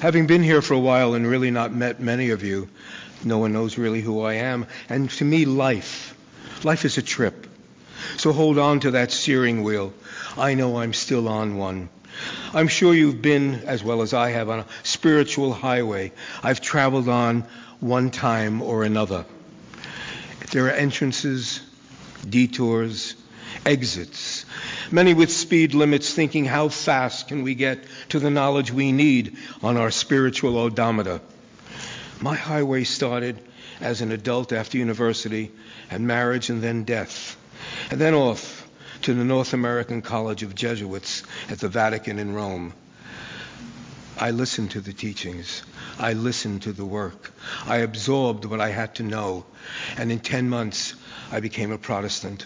Having been here for a while and really not met many of you, no one knows really who I am. And to me, life is a trip. So hold on to that steering wheel. I know I'm still on one. I'm sure you've been, as well as I have, on a spiritual highway I've traveled on one time or another. There are entrances, detours, exits, many with speed limits, thinking how fast can we get to the knowledge we need on our spiritual odometer. My highway started as an adult after university and marriage and then death, and then off to the North American College of Jesuits at the Vatican in Rome. I listened to the teachings. I listened to the work. I absorbed what I had to know, and in 10 months I became a Protestant.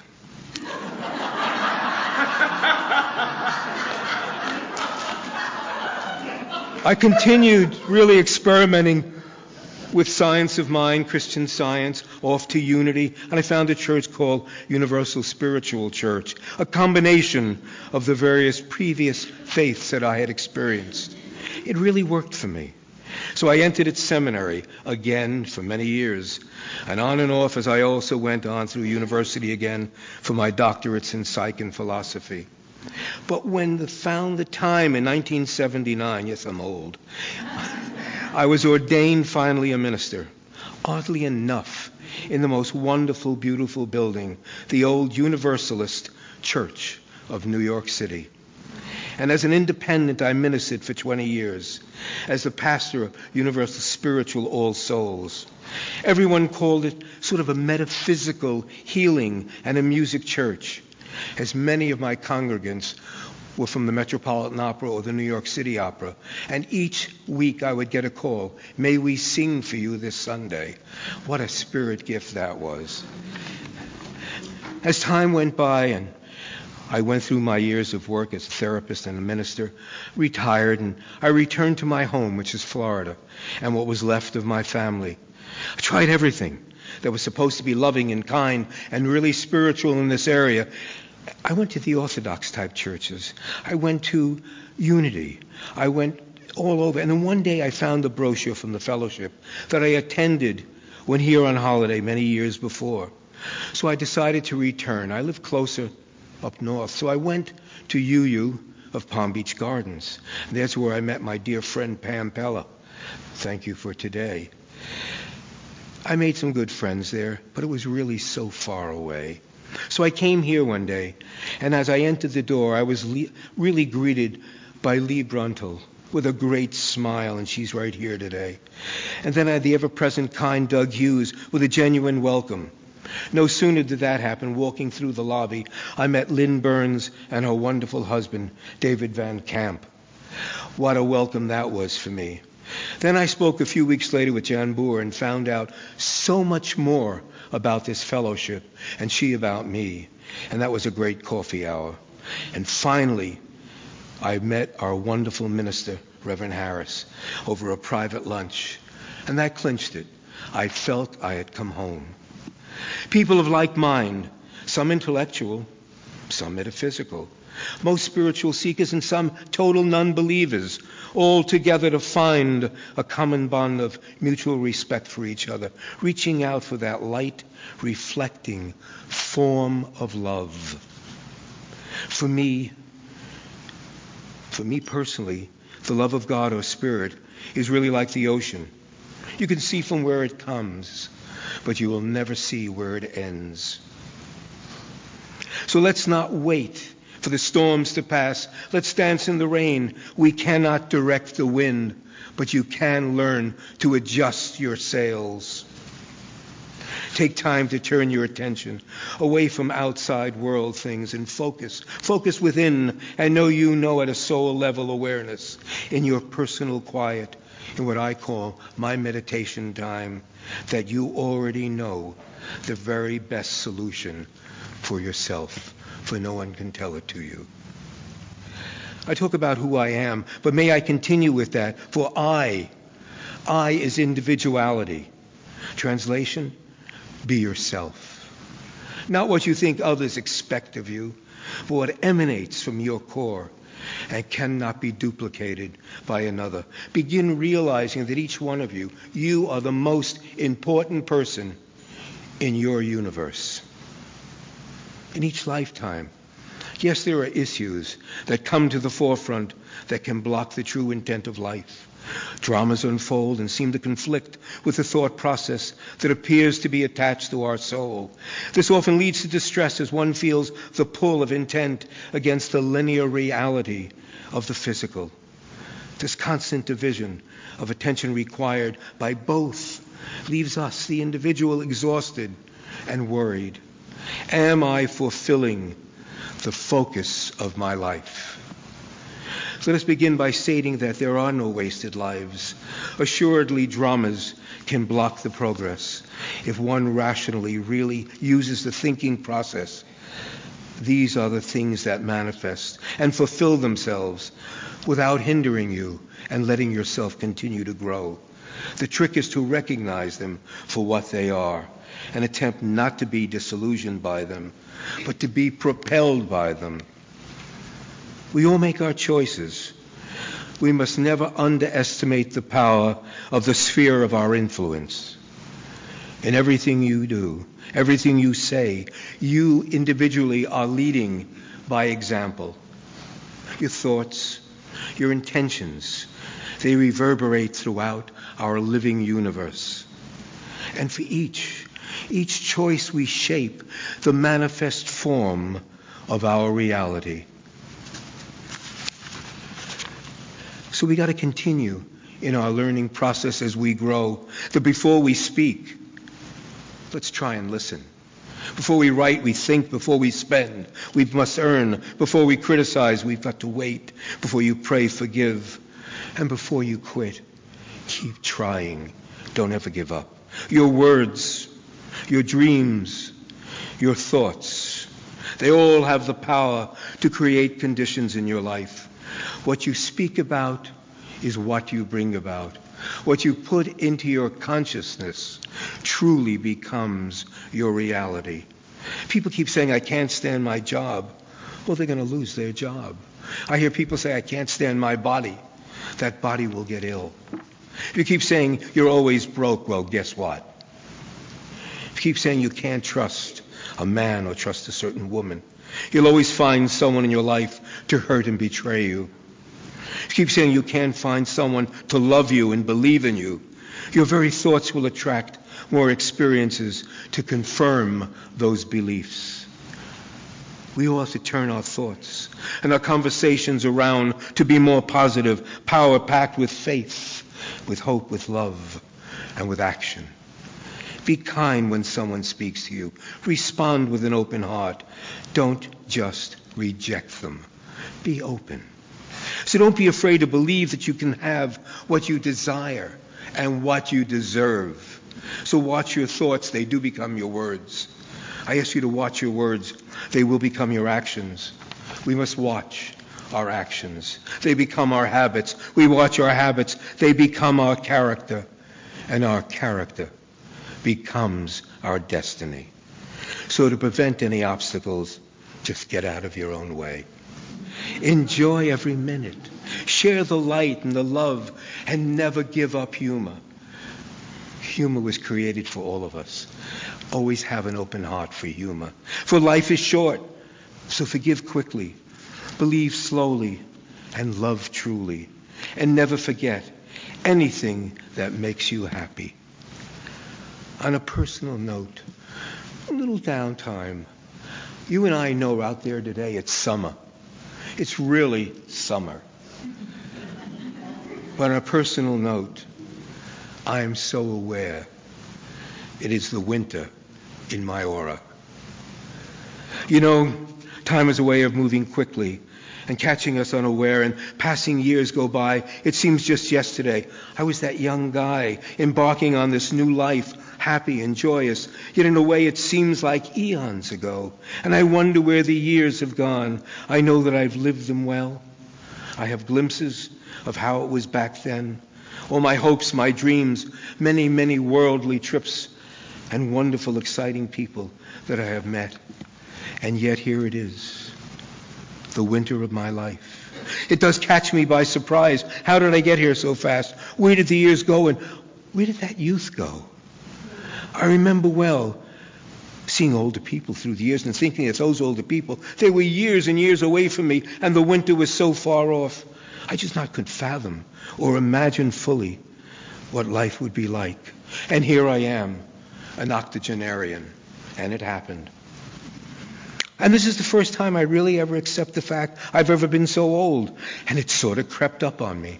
I continued really experimenting with science of mind, Christian Science, off to Unity, and I found a church called Universal Spiritual Church, a combination of the various previous faiths that I had experienced. It really worked for me. So I entered its seminary again for many years, and on and off as I also went on through university again for my doctorates in psych and philosophy. But when found the time in 1979, yes, I'm old, I was ordained finally a minister, oddly enough, in the most wonderful, beautiful building, the old Universalist Church of New York City. And as an independent, I ministered for 20 years as the pastor of Universal Spiritual All Souls. Everyone called it sort of a metaphysical healing and a music church, as many of my congregants were from the Metropolitan Opera or the New York City Opera. And each week I would get a call, "May we sing for you this Sunday?" What a spirit gift that was. As time went by and I went through my years of work as a therapist and a minister, retired, and I returned to my home, which is Florida, and what was left of my family. I tried everything that was supposed to be loving and kind and really spiritual in this area. I went to the Orthodox type churches. I went to Unity. I went all over. And then one day I found a brochure from the fellowship that I attended when here on holiday many years before. So I decided to return. I live closer up north. So I went to UU of Palm Beach Gardens. And that's where I met my dear friend Pam Pella. Thank you for today. I made some good friends there, but it was really so far away. So I came here one day, and as I entered the door, I was really greeted by Lee Bruntel with a great smile, and she's right here today. And then I had the ever-present kind Doug Hughes with a genuine welcome. No sooner did that happen, walking through the lobby, I met Lynn Burns and her wonderful husband, David Van Camp. What a welcome that was for me. Then I spoke a few weeks later with Jan Boer and found out so much more about this fellowship, and she about me. And that was a great coffee hour. And finally, I met our wonderful minister, Reverend Harris, over a private lunch. And that clinched it. I felt I had come home. People of like mind, some intellectual, some metaphysical, most spiritual seekers and some total non-believers, all together to find a common bond of mutual respect for each other, reaching out for that light, reflecting form of love. For me personally, the love of God or Spirit is really like the ocean. You can see from where it comes, but you will never see where it ends. So let's not wait for the storms to pass. Let's dance in the rain. We cannot direct the wind, but you can learn to adjust your sails. Take time to turn your attention away from outside world things and focus within, and know you know at a soul level awareness in your personal quiet, in what I call my meditation time, that you already know the very best solution for yourself, for no one can tell it to you. I talk about who I am, but may I continue with that, for I is individuality. Translation, be yourself. Not what you think others expect of you, but what emanates from your core. and cannot be duplicated by another. Begin realizing that each one of you, you are the most important person in your universe. In each lifetime, yes, there are issues that come to the forefront that can block the true intent of life. Dramas unfold and seem to conflict with the thought process that appears to be attached to our soul. This often leads to distress as one feels the pull of intent against the linear reality of the physical. This constant division of attention required by both leaves us, the individual, exhausted and worried. Am I fulfilling the focus of my life? So let us begin by stating that there are no wasted lives. Assuredly, dramas can block the progress if one rationally really uses the thinking process. These are the things that manifest and fulfill themselves without hindering you and letting yourself continue to grow. The trick is to recognize them for what they are and attempt not to be disillusioned by them, but to be propelled by them. We all make our choices. We must never underestimate the power of the sphere of our influence. In everything you do, everything you say, you individually are leading by example. Your thoughts, your intentions, they reverberate throughout our living universe. And for each choice we shape the manifest form of our reality. So we got to continue in our learning process as we grow, that before we speak, let's try and listen. Before we write, we think. Before we spend, we must earn. Before we criticize, we've got to wait. Before you pray, forgive. And before you quit, keep trying. Don't ever give up. Your words, your dreams, your thoughts, they all have the power to create conditions in your life. What you speak about is what you bring about. What you put into your consciousness truly becomes your reality. People keep saying, I can't stand my job. Well, they're going to lose their job. I hear people say, I can't stand my body. That body will get ill. If you keep saying you're always broke, well, guess what? If you keep saying you can't trust a man or trust a certain woman, you'll always find someone in your life to hurt and betray you. If you keep saying you can't find someone to love you and believe in you, your very thoughts will attract more experiences to confirm those beliefs. We all have to turn our thoughts and our conversations around to be more positive, power-packed with faith, with hope, with love, and with action. Be kind when someone speaks to you. Respond with an open heart. Don't just reject them. Be open. So don't be afraid to believe that you can have what you desire and what you deserve. So watch your thoughts. They do become your words. I ask you to watch your words. They will become your actions. We must watch our actions. They become our habits. We watch our habits. They become our character. And our character becomes our destiny. So to prevent any obstacles, just get out of your own way. Enjoy every minute. Share the light and the love, and never give up humor. Humor was created for all of us. Always have an open heart for humor. For life is short, so forgive quickly, believe slowly, and love truly. And never forget anything that makes you happy. On a personal note, a little downtime. You and I know out there today it's summer. It's really summer. But on a personal note, I am so aware it is the winter in my aura. You know, time is a way of moving quickly and catching us unaware, and passing years go by. It seems just yesterday I was that young guy embarking on this new life, happy and joyous, yet in a way it seems like eons ago. And I wonder where the years have gone. I know that I've lived them well. I have glimpses of how it was back then. All my hopes, my dreams, many, many worldly trips, and wonderful, exciting people that I have met. And yet here it is, the winter of my life. It does catch me by surprise. How did I get here so fast? Where did the years go, and where did that youth go? I remember well seeing older people through the years and thinking that those older people, they were years and years away from me, and the winter was so far off. I just not could fathom or imagine fully what life would be like. And here I am, an octogenarian, and it happened. And this is the first time I really ever accept the fact I've ever been so old, and it sort of crept up on me.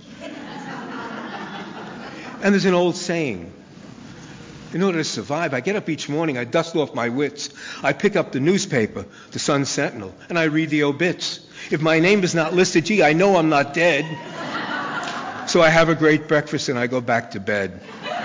And there's an old saying, in order to survive, I get up each morning, I dust off my wits, I pick up the newspaper, the Sun Sentinel, and I read the obits. If my name is not listed, gee, I know I'm not dead. So I have a great breakfast and I go back to bed.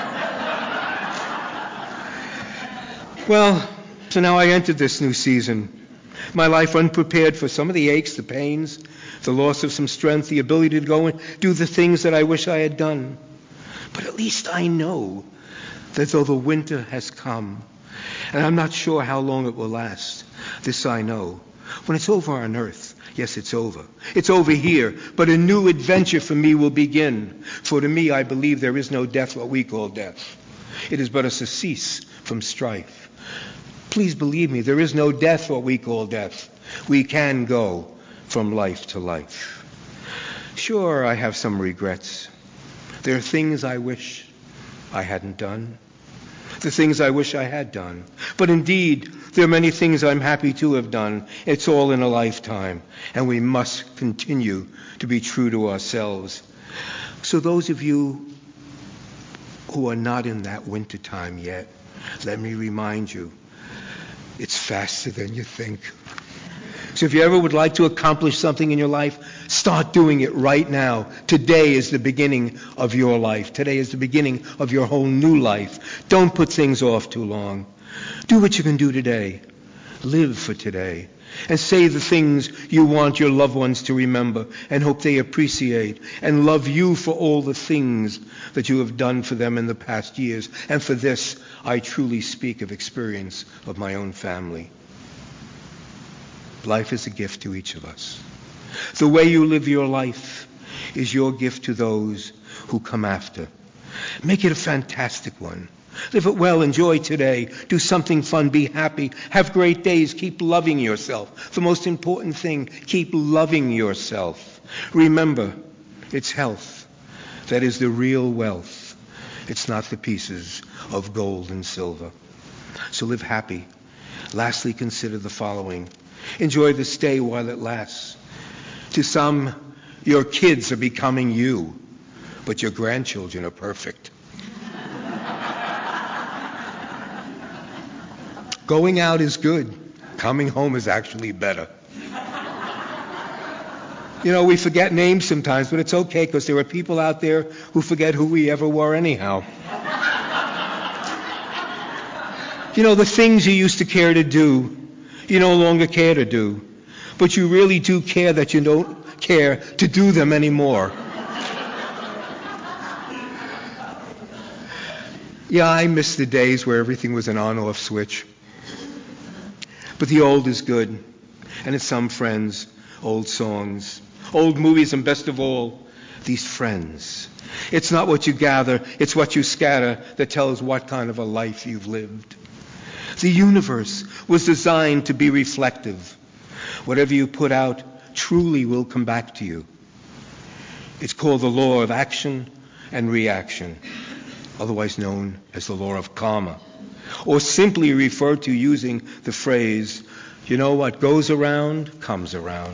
Well, so now I entered this new season. My life unprepared for some of the aches, the pains, the loss of some strength, the ability to go and do the things that I wish I had done. But at least I know that though the winter has come, and I'm not sure how long it will last, this I know. When it's over on earth, yes, it's over. It's over here, but a new adventure for me will begin. For to me, I believe there is no death, what we call death. It is but a surcease from strife. Please believe me, there is no death, what we call death. We can go from life to life. Sure, I have some regrets. There are things I wish I hadn't done, the things I wish I had done. But indeed, there are many things I'm happy to have done. It's all in a lifetime, and we must continue to be true to ourselves. So those of you who are not in that winter time yet, let me remind you, it's faster than you think. So if you ever would like to accomplish something in your life, start doing it right now. Today is the beginning of your life. Today is the beginning of your whole new life. Don't put things off too long. Do what you can do today. Live for today. And say the things you want your loved ones to remember and hope they appreciate and love you for all the things that you have done for them in the past years. And for this, I truly speak of experience of my own family. Life is a gift to each of us. The way you live your life is your gift to those who come after. Make it a fantastic one. Live it well, enjoy today, do something fun, be happy, have great days, keep loving yourself. The most important thing, keep loving yourself. Remember, it's health that is the real wealth. It's not the pieces of gold and silver. So live happy. Lastly, consider the following. Enjoy this day while it lasts. To some, your kids are becoming you, but your grandchildren are perfect. Going out is good. Coming home is actually better. You know, we forget names sometimes, but it's okay because there are people out there who forget who we ever were anyhow. You know, the things you used to care to do, you no longer care to do. But you really do care that you don't care to do them anymore. Yeah, I miss the days where everything was an on-off switch. But the old is good. And it's some friends, old songs, old movies, and best of all, these friends. It's not what you gather, it's what you scatter that tells what kind of a life you've lived. The universe was designed to be reflective. Whatever you put out truly will come back to you. It's called the law of action and reaction, otherwise known as the law of karma, or simply referred to using the phrase, you know, what goes around comes around.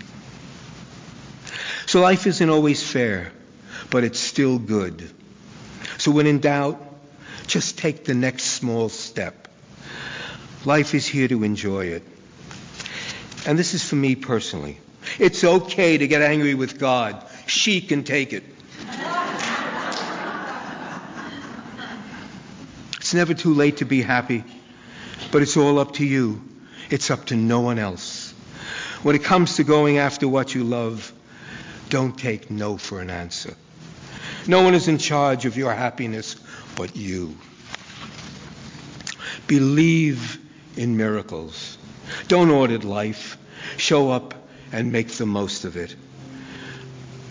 So life isn't always fair, but it's still good. So when in doubt, just take the next small step. Life is here to enjoy it. And this is for me personally. It's okay to get angry with God. She can take it. It's never too late to be happy, but it's all up to you. It's up to no one else. When it comes to going after what you love, don't take no for an answer. No one is in charge of your happiness but you. Believe in miracles. Don't audit life. Show up and make the most of it.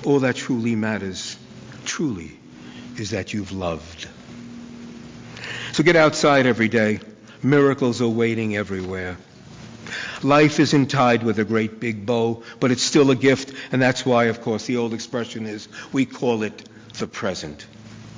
All that truly matters, truly, is that you've loved. So get outside every day. Miracles are waiting everywhere. Life isn't tied with a great big bow, but it's still a gift, and that's why, of course, the old expression is, we call it the present.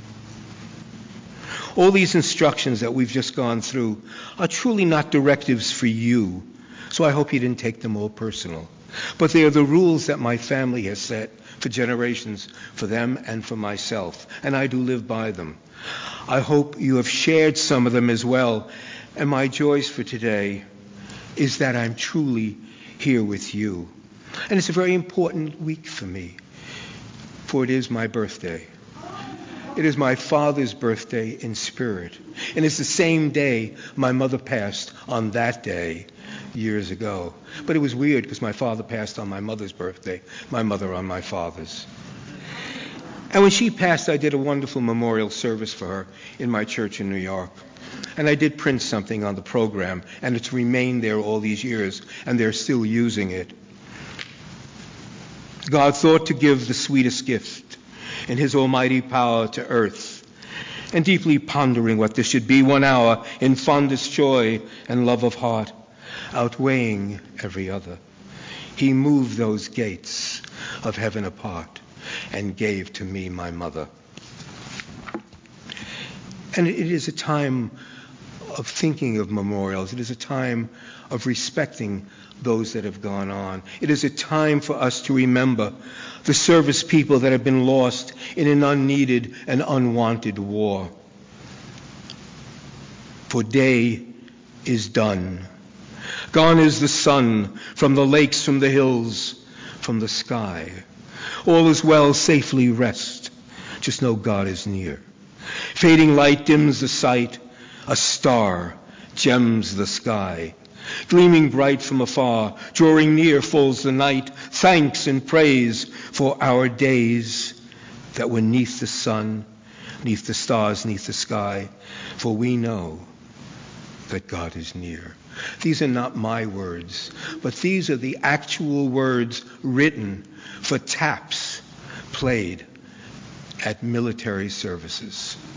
All these instructions that we've just gone through are truly not directives for you, so I hope you didn't take them all personal. But they are the rules that my family has set for generations, for them and for myself, and I do live by them. I hope you have shared some of them as well, and my joys for today is that I'm truly here with you. And it's a very important week for me, for it is my birthday. It is my father's birthday in spirit, and it's the same day my mother passed on that day years ago. But it was weird because my father passed on my mother's birthday, my mother on my father's. And when she passed, I did a wonderful memorial service for her in my church in New York. And I did print something on the program, and it's remained there all these years, and they're still using it. God thought to give the sweetest gift in his almighty power to earth, and deeply pondering what this should be, 1 hour in fondest joy and love of heart, outweighing every other, he moved those gates of heaven apart and gave to me my mother. And it is a time of thinking of memorials. It is a time of respecting those that have gone on. It is a time for us to remember the service people that have been lost in an unneeded and unwanted war. For day is done. Gone is the sun from the lakes, from the hills, from the sky. All is well, safely rest. Just know God is near. Fading light dims the sight. A star gems the sky. Gleaming bright from afar, drawing near falls the night. Thanks and praise for our days that were 'neath the sun, 'neath the stars, 'neath the sky. For we know that God is near. These are not my words, but these are the actual words written for taps played at military services.